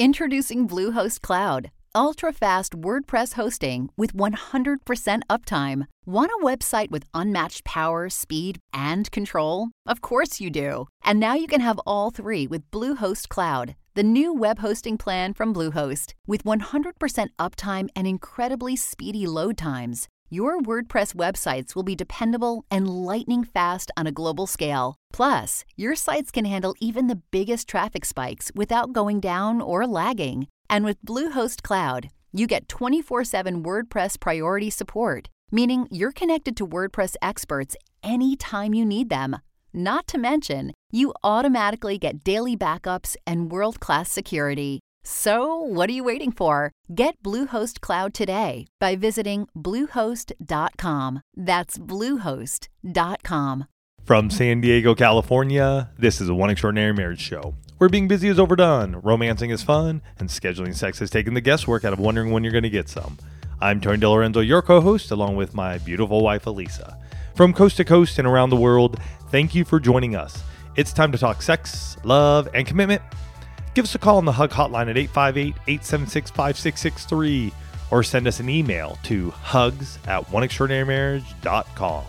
Introducing Bluehost Cloud, ultra-fast WordPress hosting with 100% uptime. Want a website with unmatched power, speed, and control? Of course you do. And now you can have all three with Bluehost Cloud, the new web hosting plan from Bluehost. With 100% uptime and incredibly speedy load times, your WordPress websites will be dependable and lightning fast on a global scale. Plus, your sites can handle even the biggest traffic spikes without going down or lagging. And with Bluehost Cloud, you get 24/7 WordPress priority support, meaning you're connected to WordPress experts anytime you need them. Not to mention, you automatically get daily backups and world-class security. So, what are you waiting for? Get Bluehost Cloud today by visiting Bluehost.com. That's Bluehost.com. From San Diego, California, this is a One Extraordinary Marriage show, where being busy is overdone, romancing is fun, and scheduling sex has taken the guesswork out of wondering when you're going to get some. I'm Tony DeLorenzo, your co-host, along with my beautiful wife, Elisa. From coast to coast and around the world, thank you for joining us. It's time to talk sex, love, and commitment. Give us a call on the HUG hotline at 858-876-5663 or send us an email to hugs@oneextraordinarymarriage.com.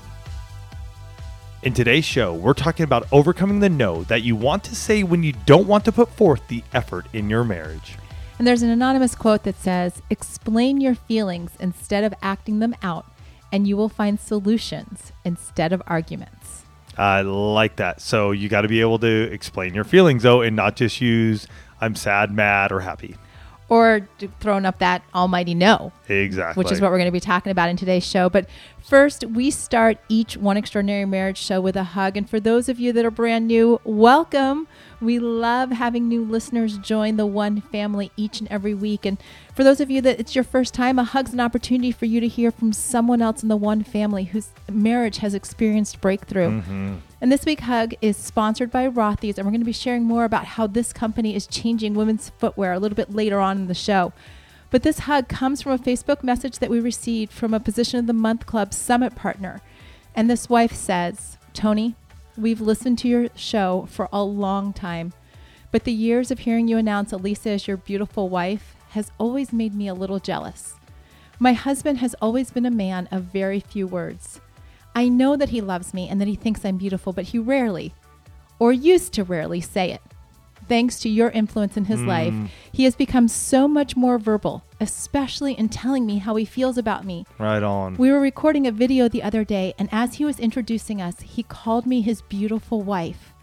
In today's show, we're talking about overcoming the no that you want to say when you don't want to put forth the effort in your marriage. And there's an anonymous quote that says, "Explain your feelings instead of acting them out, and you will find solutions instead of arguments." I like that. So you got to be able to explain your feelings, though, and not just use I'm sad, mad, or happy. Or throwing up that almighty no. Exactly. Which is what we're going to be talking about in today's show. But first, we start each One Extraordinary Marriage show with a hug. And for those of you that are brand new, welcome. We love having new listeners join the One family each and every week. And for those of you that it's your first time, a hug's an opportunity for you to hear from someone else in the One family whose marriage has experienced breakthrough. Mm-hmm. And this week, Hug is sponsored by Rothy's, and we're going to be sharing more about how this company is changing women's footwear a little bit later on in the show. But this hug comes from a Facebook message that we received from a Position of the Month Club Summit partner. And this wife says, "Tony, we've listened to your show for a long time, but the years of hearing you announce Elisa as your beautiful wife has always made me a little jealous. My husband has always been a man of very few words. I know that he loves me and that he thinks I'm beautiful, but he rarely, or used to rarely, say it. Thanks to your influence in his life, he has become so much more verbal, especially in telling me how he feels about me. Right on. We were recording a video the other day, and as he was introducing us, he called me his beautiful wife.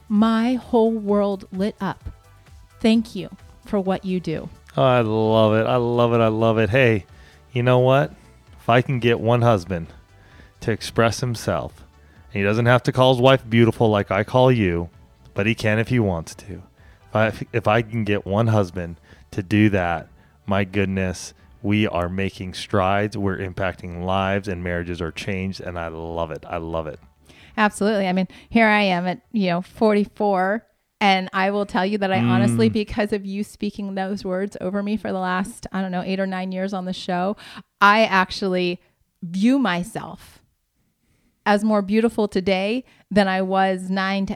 My whole world lit up. Thank you for what you do." Oh, I love it. I love it. I love it. Hey, you know what? If I can get one husband to express himself, and he doesn't have to call his wife beautiful like I call you, but he can if he wants to. If I can get one husband to do that, my goodness, we are making strides. We're impacting lives, and marriages are changed, and I love it. I love it. Absolutely. I mean, here I am at 44, and I will tell you that I honestly, because of you speaking those words over me for the last, 8 or 9 years on the show, I actually view myself as more beautiful today than I was in my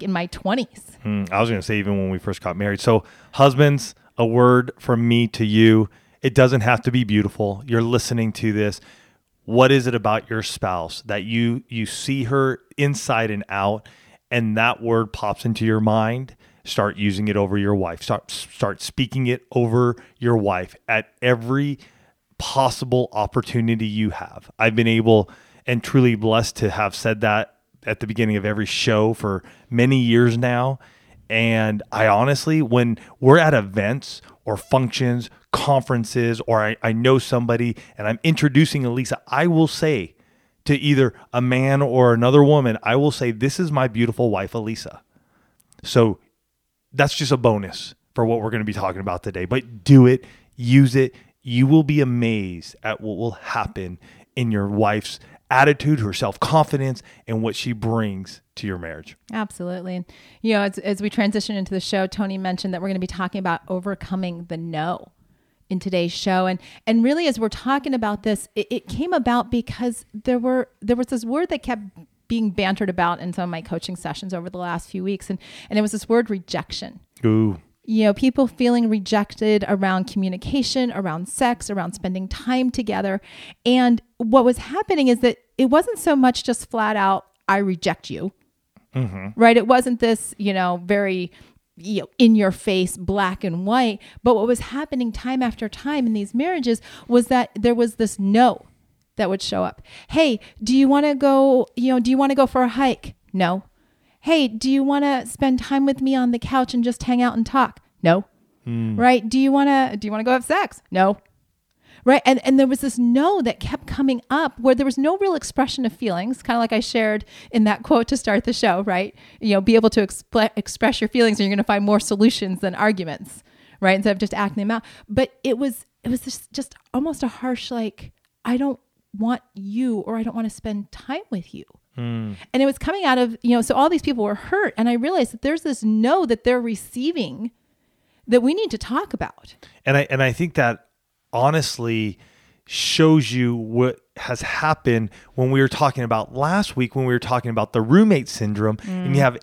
20s. I was going to say, even when we first got married. So husbands, a word from me to you. It doesn't have to be beautiful. You're listening to this. What is it about your spouse that you see her inside and out, and that word pops into your mind? Start using it over your wife. Start speaking it over your wife at every possible opportunity you have. I've been able and truly blessed to have said that at the beginning of every show for many years now. And I honestly, when we're at events or functions, conferences, or I know somebody and I'm introducing Elisa, I will say to either a man or another woman, I will say, "This is my beautiful wife, Elisa." So that's just a bonus for what we're going to be talking about today. But do it, use it. You will be amazed at what will happen in your wife's attitude, her self-confidence, and what she brings to your marriage. Absolutely. And, as we transition into the show, Tony mentioned that we're going to be talking about overcoming the no in today's show. And really, as we're talking about this, it came about because there was this word that kept being bantered about in some of my coaching sessions over the last few weeks. And it was this word rejection. Ooh. people feeling rejected around communication, around sex, around spending time together. And what was happening is that it wasn't so much just flat out, I reject you, right? It wasn't this, very, in your face, black and white. But what was happening time after time in these marriages was that there was this no that would show up. Hey, do you want to go, for a hike? No. Hey, do you want to spend time with me on the couch and just hang out and talk? No. Right? Do you want to go have sex? No. Right? And there was this no that kept coming up where there was no real expression of feelings, kind of like I shared in that quote to start the show, right? Be able to express your feelings, and you're going to find more solutions than arguments, right? Instead of just acting them out. But it was just almost a harsh, like, I don't want you, or I don't want to spend time with you. And it was coming out of, so all these people were hurt. And I realized that there's this no that they're receiving that we need to talk about. And I think that honestly shows you what has happened when we were talking about last week, when we were talking about the roommate syndrome. And you have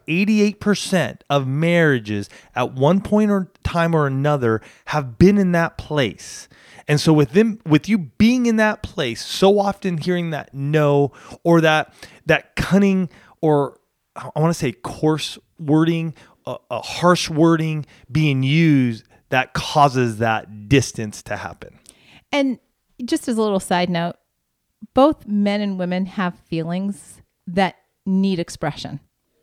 88% of marriages at one point or time or another have been in that place. And so with you being in that place, so often hearing that no, or that cunning, or I want to say coarse wording, a harsh wording being used, that causes that distance to happen. And just as a little side note, both men and women have feelings that need expression.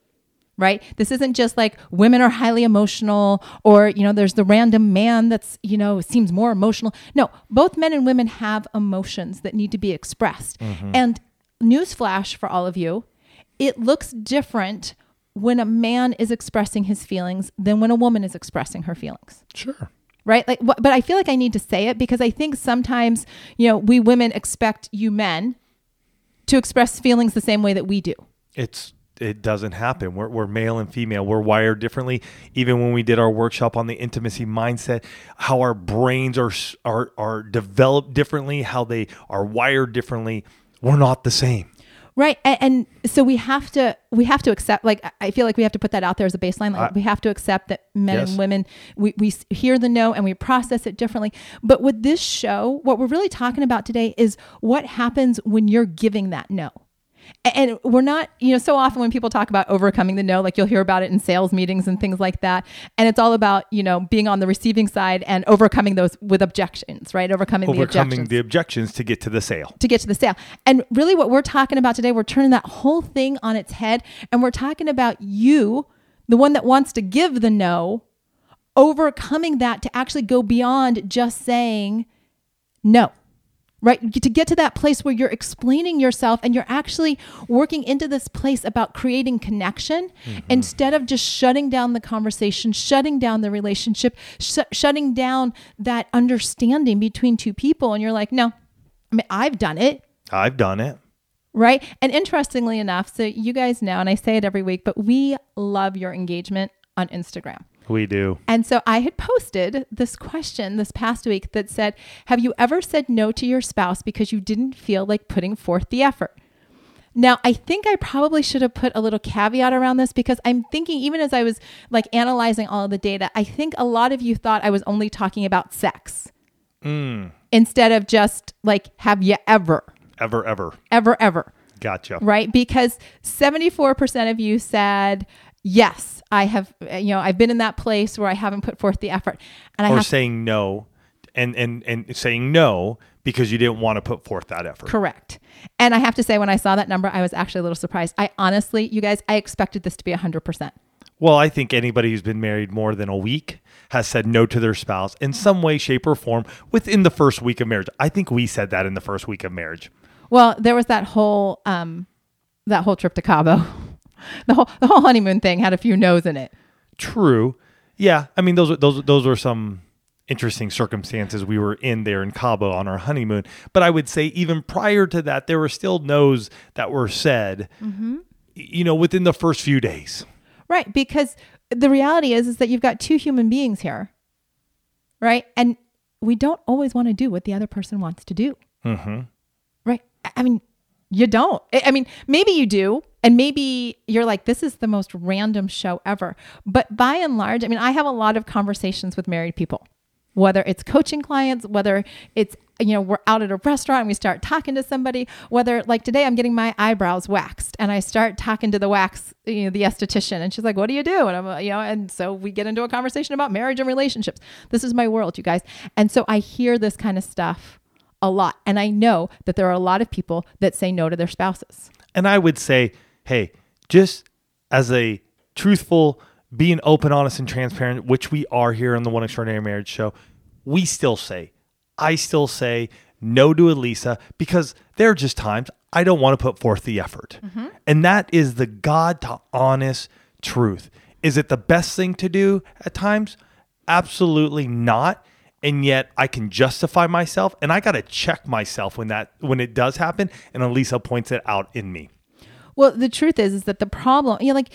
Right? This isn't just like women are highly emotional, or, there's the random man that's, seems more emotional. No, both men and women have emotions that need to be expressed. And newsflash for all of you, it looks different when a man is expressing his feelings than when a woman is expressing her feelings. Sure. Right? But I feel like I need to say it because I think sometimes, we women expect you men to express feelings the same way that we do. It doesn't happen. We're male and female. We're wired differently. Even when we did our workshop on the intimacy mindset, how our brains are developed differently, how they are wired differently. We're not the same. Right. And so we have to accept, like, I feel like we have to put that out there as a baseline. Like, we have to accept that men and women, we hear the no and we process it differently. But with this show, what we're really talking about today is what happens when you're giving that no. And we're not, so often when people talk about overcoming the no, like you'll hear about it in sales meetings and things like that. And it's all about, being on the receiving side and overcoming those with objections, right? Overcoming the objections to get to the sale. And really what we're talking about today, we're turning that whole thing on its head. And we're talking about you, the one that wants to give the no, overcoming that to actually go beyond just saying no. Right? To get to that place where you're explaining yourself and you're actually working into this place about creating connection instead of just shutting down the conversation, shutting down the relationship, shutting down that understanding between two people. And you're like, no, I've done it. Right? And interestingly enough, so you guys know, and I say it every week, but we love your engagement on Instagram. We do. And so I had posted this question this past week that said, have you ever said no to your spouse because you didn't feel like putting forth the effort? Now, I think I probably should have put a little caveat around this because I'm thinking, even as I was like analyzing all of the data, I think a lot of you thought I was only talking about sex instead of just like, have you ever? Ever. Gotcha. Right? Because 74% of you said, yes, I have, I've been in that place where I haven't put forth the effort. And saying no and saying no because you didn't want to put forth that effort. Correct. And I have to say, when I saw that number, I was actually a little surprised. I honestly, you guys, I expected this to be 100%. Well, I think anybody who's been married more than a week has said no to their spouse in some way, shape, or form within the first week of marriage. I think we said that in the first week of marriage. Well, there was that whole trip to Cabo. The whole honeymoon thing had a few no's in it. True. Yeah. I mean, those were some interesting circumstances we were in there in Cabo on our honeymoon. But I would say even prior to that, there were still no's that were said, within the first few days. Right. Because the reality is that you've got two human beings here. Right. And we don't always want to do what the other person wants to do. Right. I mean, you don't. I mean, maybe you do. And maybe you're like, this is the most random show ever. But by and large, I mean, I have a lot of conversations with married people, whether it's coaching clients, whether it's, we're out at a restaurant and we start talking to somebody, whether like today I'm getting my eyebrows waxed and I start talking to the the esthetician, and she's like, what do you do? And I'm, and so we get into a conversation about marriage and relationships. This is my world, you guys. And so I hear this kind of stuff a lot. And I know that there are a lot of people that say no to their spouses. And I would say, hey, just as a truthful, being open, honest, and transparent, which we are here on the One Extraordinary Marriage Show, I still say no to Elisa because there are just times I don't want to put forth the effort. Mm-hmm. And that is the God to honest truth. Is it the best thing to do at times? Absolutely not. And yet I can justify myself, and I got to check myself when it does happen, and Elisa points it out in me. Well, the truth is that the problem, let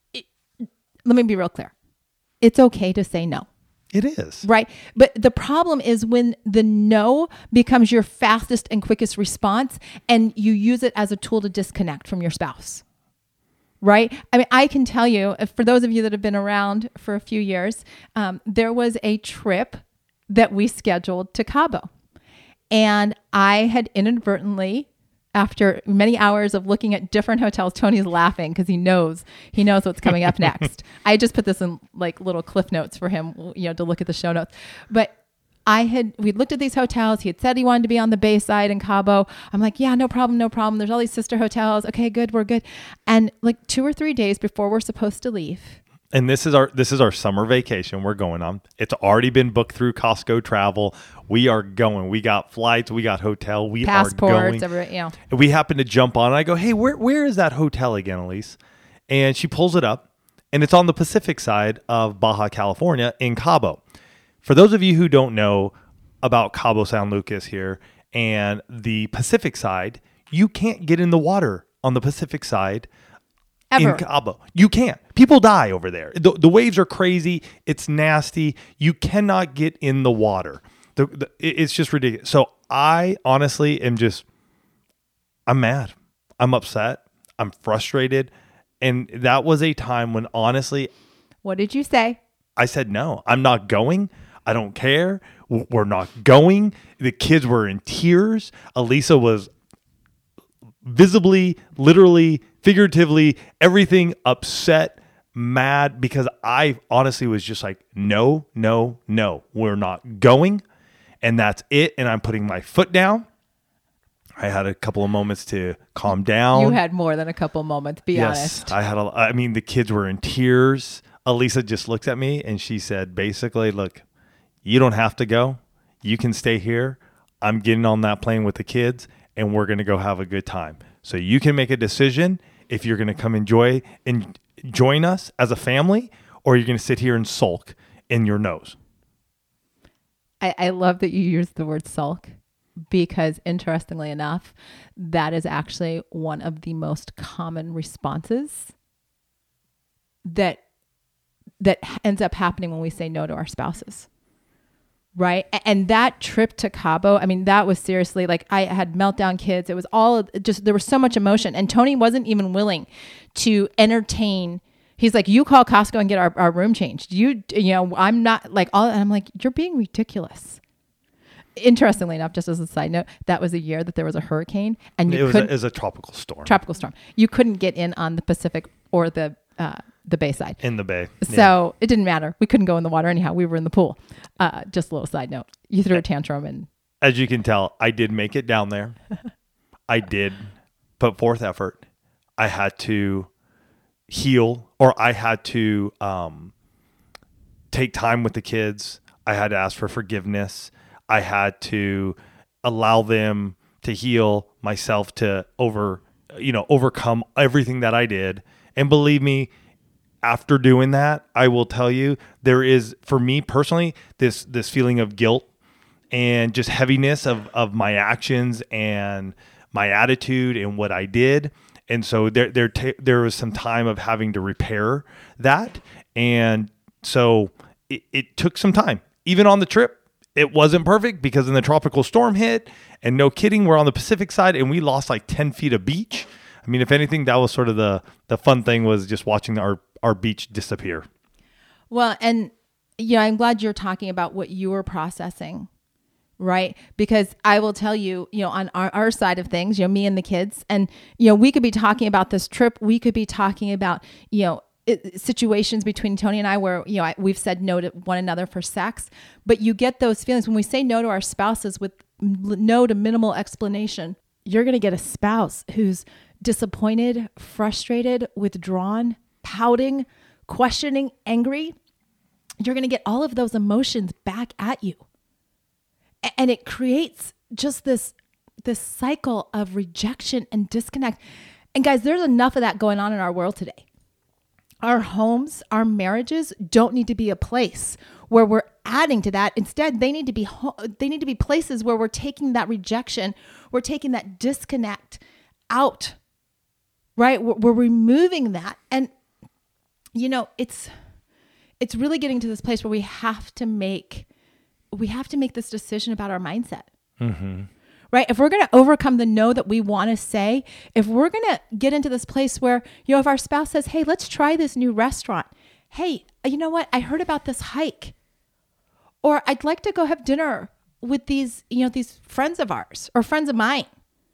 me be real clear. It's okay to say no. It is. Right. But the problem is when the no becomes your fastest and quickest response and you use it as a tool to disconnect from your spouse. Right. I mean, I can tell you, for those of you that have been around for a few years, there was a trip that we scheduled to Cabo. And I had inadvertently, after many hours of looking at different hotels, Tony's laughing because he knows what's coming up next. I just put this in like little cliff notes for him, to look at the show notes. But we looked at these hotels. He had said he wanted to be on the Bayside in Cabo. I'm like, yeah, no problem. There's all these sister hotels. Okay, good. We're good. And like 2 or 3 days before we're supposed to leave. And this is our summer vacation we're going on. It's already been booked through Costco Travel. We are going. We got flights. We got hotel. We passports, are going. And we happen to jump on. And I go, hey, where is that hotel again, Elise? And she pulls it up, and it's on the Pacific side of Baja California in Cabo. For those of you who don't know about Cabo San Lucas here and the Pacific side, you can't get in the water on the Pacific side. Ever. In Cabo. You can't. People die over there. The waves are crazy. It's nasty. You cannot get in the water. It's just ridiculous. So I honestly I'm mad. I'm upset. I'm frustrated. And that was a time when honestly. What did you say? I said, no, I'm not going. I don't care. We're not going. The kids were in tears. Elisa was visibly, literally, figuratively, everything upset, mad, because I honestly was just like, no, we're not going. And that's it. And I'm putting my foot down. I had a couple of moments to calm down. You had more than a couple of moments, be honest. Yes, the kids were in tears. Elisa just looked at me and she said, basically, look, you don't have to go. You can stay here. I'm getting on that plane with the kids and we're going to go have a good time. So you can make a decision if you're going to come enjoy and join us as a family, or you're going to sit here and sulk in your nose. I love that you use the word sulk, because interestingly enough, that is actually one of the most common responses that ends up happening when we say no to our spouses. Right. And that trip to Cabo, that was seriously like, I had meltdown kids. It was all just, there was so much emotion, and Tony wasn't even willing to entertain. He's like, you call Costco and get our room changed. I'm not like all, and I'm like, you're being ridiculous. Interestingly enough, just as a side note, that was a year that there was a hurricane, and it was a tropical storm. You couldn't get in on the Pacific or the Bayside. In the Bay. So it didn't matter. We couldn't go in the water anyhow. We were in the pool. Just a little side note. You threw a tantrum, and as you can tell, I did make it down there. I did put forth effort. I had to heal, or I had to take time with the kids. I had to ask for forgiveness. I had to allow them to heal, myself to overcome everything that I did. And believe me, after doing that, I will tell you, there is, for me personally, this feeling of guilt and just heaviness of my actions and my attitude and what I did. And so there was some time of having to repair that. And so it took some time. Even on the trip, it wasn't perfect because then the tropical storm hit, and no kidding, we're on the Pacific side and we lost like 10 feet of beach. I mean, if anything, that was sort of the fun thing, was just watching our beach disappear. Well, and I'm glad you're talking about what you were processing, right? Because I will tell you, on our side of things, me and the kids, and, we could be talking about this trip. We could be talking about, situations between Tony and I where, we've said no to one another for sex, but you get those feelings when we say no to our spouses with no to minimal explanation. You're going to get a spouse who's disappointed, frustrated, withdrawn, pouting, questioning, angry. You're going to get all of those emotions back at you. And it creates just this cycle of rejection and disconnect. And guys, there's enough of that going on in our world today. Our homes, our marriages don't need to be a place where we're adding to that. Instead, they need to be places where we're taking that rejection, we're taking that disconnect out, right? We're removing that. And, it's really getting to this place where we have to make this decision about our mindset. Mm-hmm. Right? If we're going to overcome the no that we want to say, if we're going to get into this place where, if our spouse says, hey, let's try this new restaurant. Hey, you know what? I heard about this hike. Or I'd like to go have dinner with these friends of ours or friends of mine.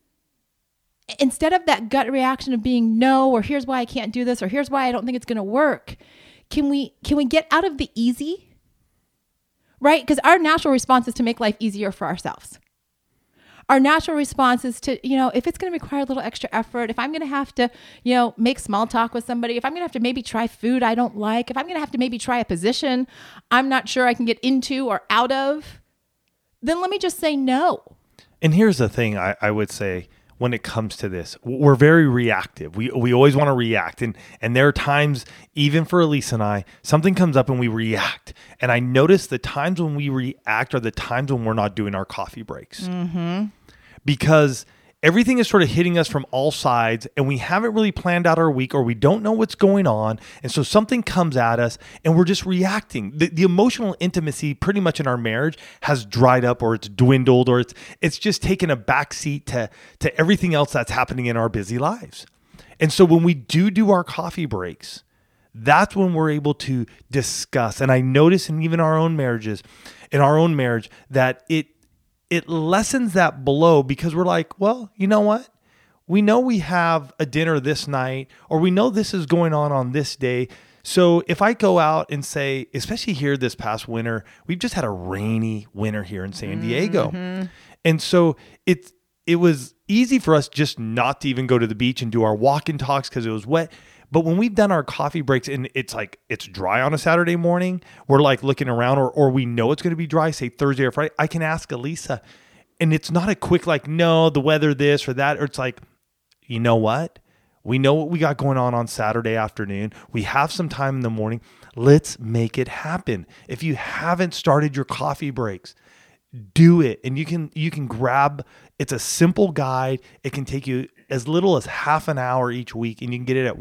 Instead of that gut reaction of being no, or here's why I can't do this, or here's why I don't think it's going to work. Can we get out of the easy? Right? Because our natural response is to make life easier for ourselves. Our natural response is to, if it's going to require a little extra effort, if I'm going to have to, make small talk with somebody, if I'm going to have to maybe try food I don't like, if I'm going to have to maybe try a position I'm not sure I can get into or out of, then let me just say no. And here's the thing I would say when it comes to this, we're very reactive. We always want to react. And there are times, even for Elise and I, something comes up and we react. And I notice the times when we react are the times when we're not doing our coffee breaks. Mm-hmm. Because everything is sort of hitting us from all sides and we haven't really planned out our week, or we don't know what's going on. And so something comes at us and we're just reacting. The emotional intimacy pretty much in our marriage has dried up, or it's dwindled, or it's just taken a backseat to everything else that's happening in our busy lives. And so when we do our coffee breaks, that's when we're able to discuss. And I notice in even our own marriage, that it lessens that blow, because we're like, well, you know what? We know we have a dinner this night, or we know this is going on this day. So if I go out and say, especially here this past winter, we've just had a rainy winter here in San Diego. Mm-hmm. And so it was easy for us just not to even go to the beach and do our walk and talks because it was wet. But when we've done our coffee breaks and it's dry on a Saturday morning, we're like looking around, or we know it's going to be dry, say Thursday or Friday, I can ask Elisa, and it's not a quick no, the weather this or that, or it's like, you know what? We know what we got going on Saturday afternoon. We have some time in the morning. Let's make it happen. If you haven't started your coffee breaks, do it. And you can grab, it's a simple guide. It can take you as little as half an hour each week, and you can get it at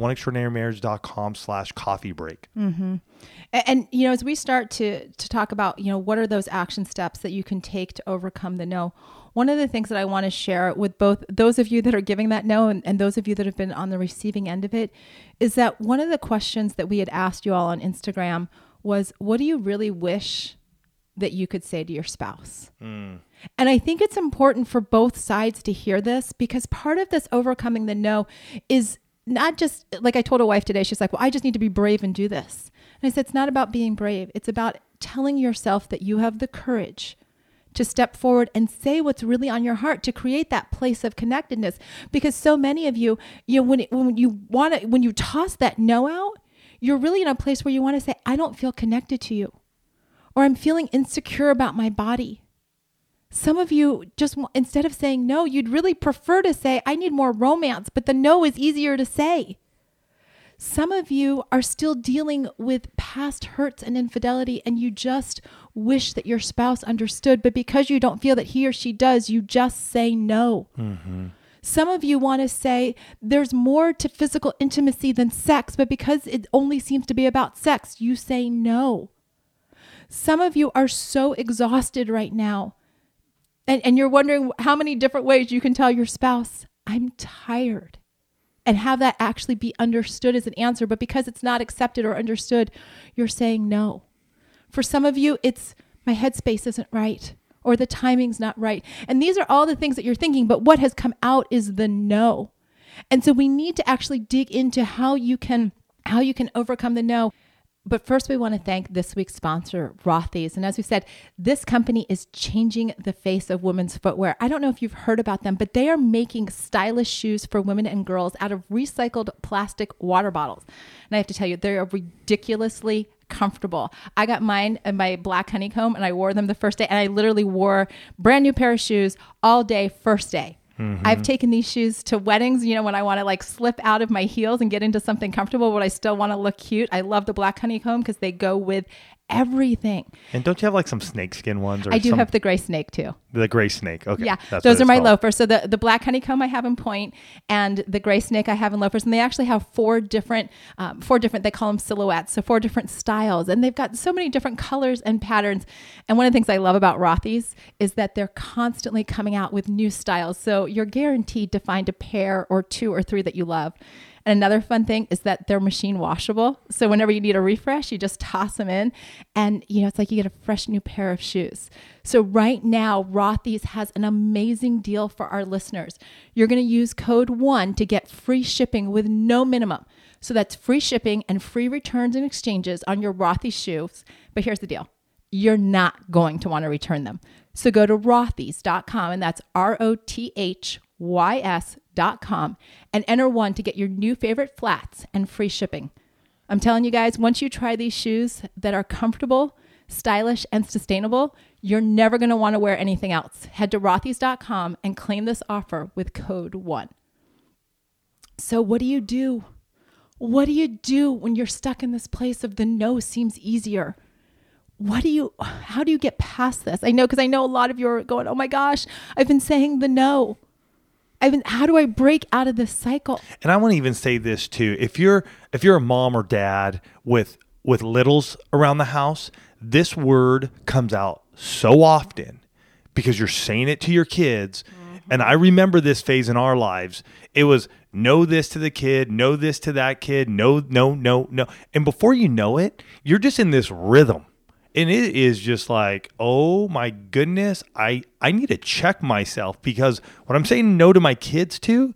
oneextraordinarymarriage.com/coffee break. Mm-hmm. And, as we start to talk about, what are those action steps that you can take to overcome the no, one of the things that I want to share with both those of you that are giving that no and those of you that have been on the receiving end of it is that one of the questions that we had asked you all on Instagram was, what do you really wish that you could say to your spouse? And I think it's important for both sides to hear this, because part of this overcoming the no is not just, like I told a wife today, she's like, well, I just need to be brave and do this. And I said, it's not about being brave. It's about telling yourself that you have the courage to step forward and say what's really on your heart, to create that place of connectedness. Because so many of you, when you toss that no out, you're really in a place where you want to say, I don't feel connected to you, or I'm feeling insecure about my body. Some of you just, instead of saying no, you'd really prefer to say, I need more romance, but the no is easier to say. Some of you are still dealing with past hurts and infidelity, and you just wish that your spouse understood, but because you don't feel that he or she does, you just say no. Mm-hmm. Some of you want to say there's more to physical intimacy than sex, but because it only seems to be about sex, you say no. Some of you are so exhausted right now, and you're wondering how many different ways you can tell your spouse, I'm tired. and have that actually be understood as an answer. But because it's not accepted or understood, you're saying no. For some of you, it's my headspace isn't right, or the timing's not right. And these are all the things that you're thinking, but what has come out is the no. And so we need to actually dig into how you can overcome the no. But first, we want to thank this week's sponsor, Rothy's. And as we said, this company is changing the face of women's footwear. I don't know if you've heard about them, but they are making stylish shoes for women and girls out of recycled plastic water bottles. And I have to tell you, they are ridiculously comfortable. I got mine in my black honeycomb, and I wore them the first day. And I literally wore brand new pair of shoes all day, first day. Mm-hmm. I've taken these shoes to weddings, when I want to like slip out of my heels and get into something comfortable, but I still want to look cute. I love the black honeycomb because they go with everything. And don't you have like some snakeskin ones? I do have the gray snake too. The gray snake. Okay. Yeah. Those are my loafers. So the black honeycomb I have in point and the gray snake I have in loafers. And they actually have four different, they call them silhouettes. So 4 different styles. And they've got so many different colors and patterns. And one of the things I love about Rothy's is that they're constantly coming out with new styles. So you're guaranteed to find a pair or 2 or 3 that you love. And another fun thing is that they're machine washable. So whenever you need a refresh, you just toss them in and, it's like you get a fresh new pair of shoes. So right now, Rothy's has an amazing deal for our listeners. You're going to use code 1 to get free shipping with no minimum. So that's free shipping and free returns and exchanges on your Rothy's shoes. But here's the deal. You're not going to want to return them. So go to rothys.com, and that's ROTHYS.com, and enter 1 to get your new favorite flats and free shipping. I'm telling you guys, once you try these shoes that are comfortable, stylish, and sustainable, you're never going to want to wear anything else. Head to rothys.com and claim this offer with code 1. So what do you do? What do you do when you're stuck in this place of the no seems easier? How do you get past this? I know, because I know a lot of you are going, oh my gosh, I've been saying the no. How do I break out of this cycle? And I want to even say this too. If you're a mom or dad with littles around the house, this word comes out so often because you're saying it to your kids. Mm-hmm. And I remember this phase in our lives. It was no this to the kid, no this to that kid, no. And before you know it, you're just in this rhythm. And it is just like, oh my goodness, I need to check myself, because what I'm saying no to my kids to,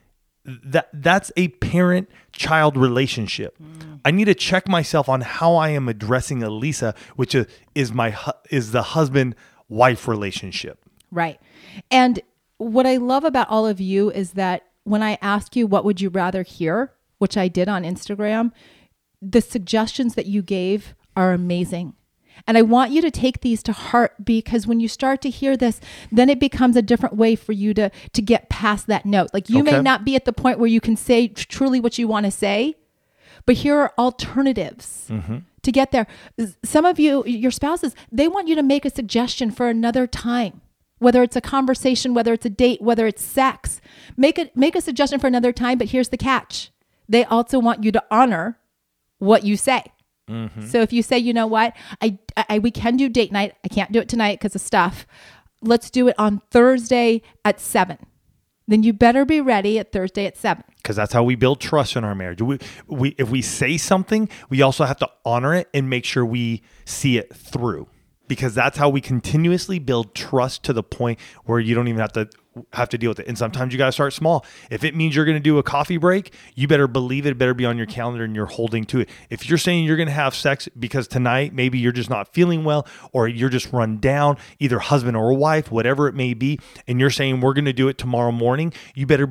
that's a parent-child relationship. Mm. I need to check myself on how I am addressing Elisa, which is the husband-wife relationship. Right. And what I love about all of you is that when I ask you what would you rather hear, which I did on Instagram, the suggestions that you gave are amazing. And I want you to take these to heart, because when you start to hear this, then it becomes a different way for you to get past that note. Like you may not be at the point where you can say truly what you want to say, but here are alternatives to get there. Some of you, your spouses, they want you to make a suggestion for another time, whether it's a conversation, whether it's a date, whether it's sex. Make a suggestion for another time, but here's the catch. They also want you to honor what you say. Mm-hmm. So if you say, you know what, we can do date night. I can't do it tonight because of stuff. Let's do it on Thursday at 7. Then you better be ready at Thursday at 7. Because that's how we build trust in our marriage. If we say something, we also have to honor it and make sure we see it through. Because that's how we continuously build trust to the point where you don't even have to deal with it. And sometimes you got to start small. If it means you're going to do a coffee break, you better believe it better be on your calendar and you're holding to it. If you're saying you're going to have sex because tonight maybe you're just not feeling well, or you're just run down, either husband or wife, whatever it may be, and you're saying we're going to do it tomorrow morning, you better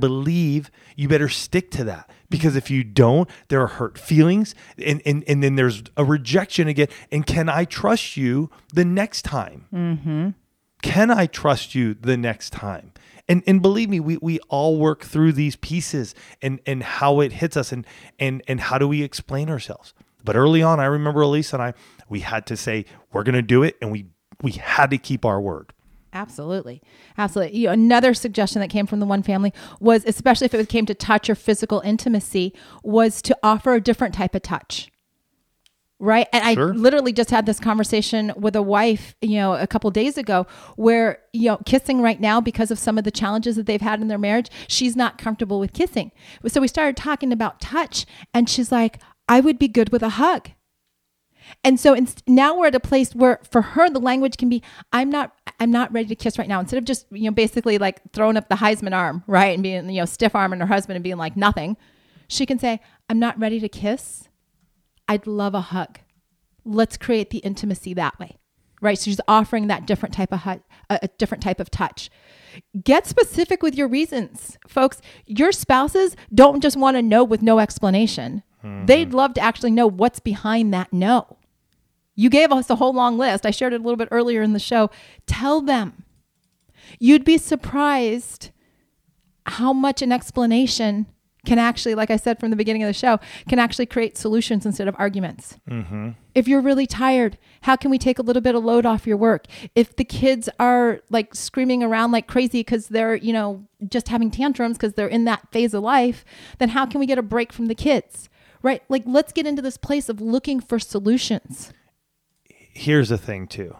stick to that. Because if you don't, there are hurt feelings, and then there's a rejection again. And can I trust you the next time? Mm-hmm. Can I trust you the next time? And believe me, we all work through these pieces and how it hits us and how do we explain ourselves. But early on, I remember Elisa and we had to say, we're going to do it, and we had to keep our word. Absolutely. Absolutely. Another suggestion that came from the one family was, especially if it came to touch or physical intimacy, was to offer a different type of touch. Right. And Sure. I literally just had this conversation with a wife, a couple days ago where, kissing right now, because of some of the challenges that they've had in their marriage, she's not comfortable with kissing. So we started talking about touch and she's like, I would be good with a hug. And so now we're at a place where for her, the language can be, I'm not ready to kiss right now. Instead of just, basically like throwing up the Heisman arm, right. And being, stiff arming her husband and being like nothing. She can say, I'm not ready to kiss. I'd love a hug. Let's create the intimacy that way, right? So she's offering that different type of a different type of touch. Get specific with your reasons, folks. Your spouses don't just want to know with no explanation. Mm-hmm. They'd love to actually know what's behind that no. You gave us a whole long list. I shared it a little bit earlier in the show. Tell them. You'd be surprised how much an explanation can actually, like I said from the beginning of the show, can actually create solutions instead of arguments. Mm-hmm. If you're really tired, how can we take a little bit of load off your work? If the kids are like screaming around like crazy because they're, just having tantrums because they're in that phase of life, then how can we get a break from the kids, right? Like, let's get into this place of looking for solutions. Here's the thing too.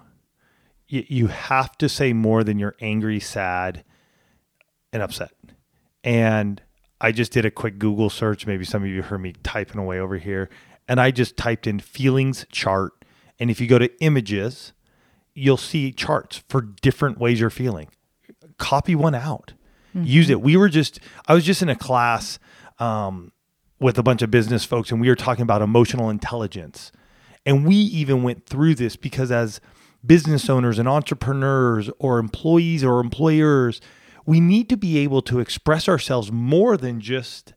You have to say more than you're angry, sad, and upset. And I just did a quick Google search. Maybe some of you heard me typing away over here. And I just typed in feelings chart. And if you go to images, you'll see charts for different ways you're feeling. Copy one out. Mm-hmm. Use it. I was just in a class with a bunch of business folks, and we were talking about emotional intelligence. And we even went through this because as business owners and entrepreneurs or employees or employers, we need to be able to express ourselves more than just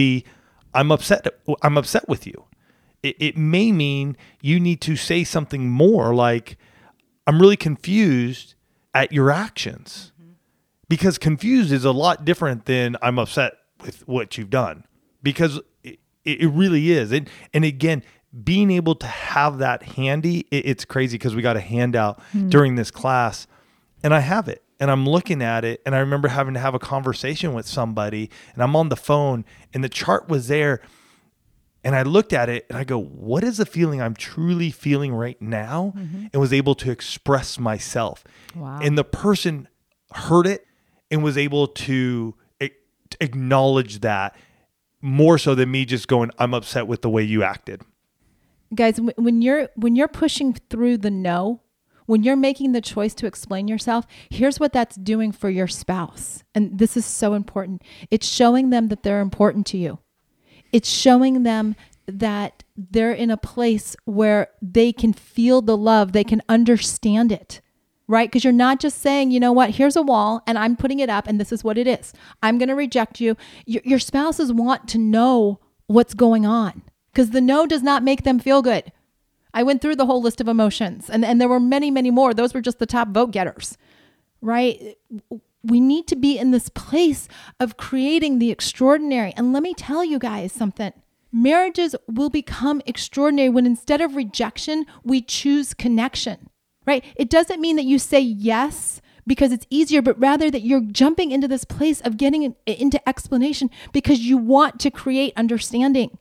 I'm upset with you. It may mean you need to say something more like, I'm really confused at your actions. Mm-hmm. Because confused is a lot different than I'm upset with what you've done. Because it really is. And again, being able to have that handy, it's crazy because we got a handout during this class and I have it. And I'm looking at it, and I remember having to have a conversation with somebody, and I'm on the phone, and the chart was there, and I looked at it, and I go, what is the feeling I'm truly feeling right now? Mm-hmm. And was able to express myself. Wow. And the person heard it and was able to acknowledge that more so than me just going, I'm upset with the way you acted. Guys, when you're pushing through the no, when you're making the choice to explain yourself, here's what that's doing for your spouse. And this is so important. It's showing them that they're important to you. It's showing them that they're in a place where they can feel the love. They can understand it, right? Because you're not just saying, you know what, here's a wall and I'm putting it up and this is what it is. I'm going to reject you. Your spouses want to know what's going on because the no does not make them feel good. I went through the whole list of emotions and there were many, many more. Those were just the top vote getters, right? We need to be in this place of creating the extraordinary. And let me tell you guys something. Marriages will become extraordinary when instead of rejection, we choose connection, right? It doesn't mean that you say yes because it's easier, but rather that you're jumping into this place of getting into explanation because you want to create understanding.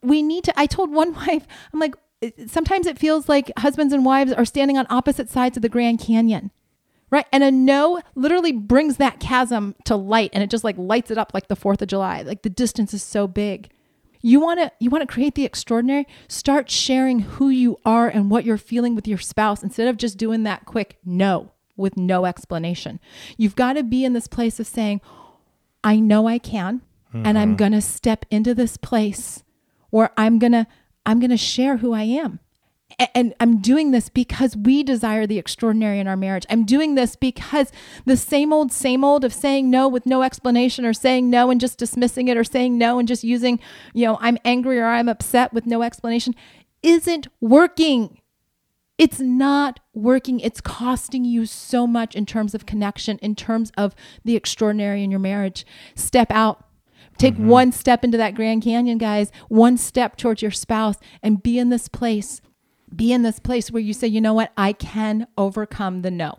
I told one wife, I'm like, sometimes it feels like husbands and wives are standing on opposite sides of the Grand Canyon, right? And a no literally brings that chasm to light and it just like lights it up like the 4th of July. Like the distance is so big. You want to create the extraordinary? Start sharing who you are and what you're feeling with your spouse instead of just doing that quick no with no explanation. You've got to be in this place of saying, I know I can, and I'm going to step into this place where I'm going to share who I am. And I'm doing this because we desire the extraordinary in our marriage. I'm doing this because the same old of saying no with no explanation or saying no and just dismissing it or saying no and just using, I'm angry or I'm upset with no explanation isn't working. It's not working. It's costing you so much in terms of connection, in terms of the extraordinary in your marriage. Step out. Take one step into that Grand Canyon, guys, one step towards your spouse and be in this place. Be in this place where you say, you know what? I can overcome the no.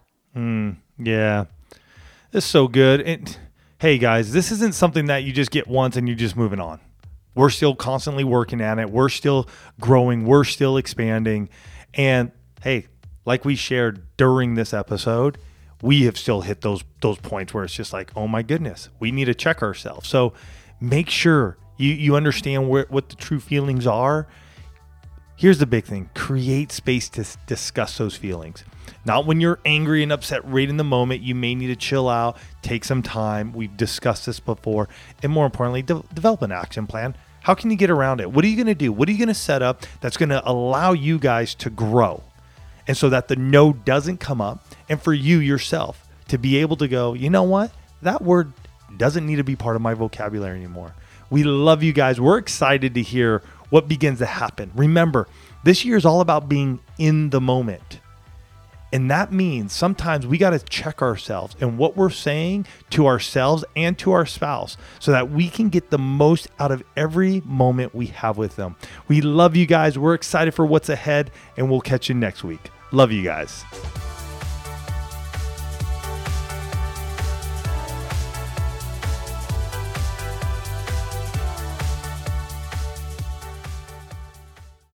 Yeah. It's so good. Hey guys, this isn't something that you just get once and you're just moving on. We're still constantly working at it. We're still growing. We're still expanding. And hey, like we shared during this episode, we have still hit those points where it's just like, oh my goodness, we need to check ourselves. So make sure you understand what the true feelings are. Here's the big thing. Create space to discuss those feelings. Not when you're angry and upset right in the moment. You may need to chill out, take some time. We've discussed this before. And more importantly, develop an action plan. How can you get around it? What are you going to do? What are you going to set up that's going to allow you guys to grow? And so that the no doesn't come up, and for you yourself to be able to go, you know what? That word doesn't need to be part of my vocabulary anymore. We love you guys. We're excited to hear what begins to happen. Remember, this year is all about being in the moment. And that means sometimes we got to check ourselves and what we're saying to ourselves and to our spouse so that we can get the most out of every moment we have with them. We love you guys. We're excited for what's ahead, and we'll catch you next week. Love you guys.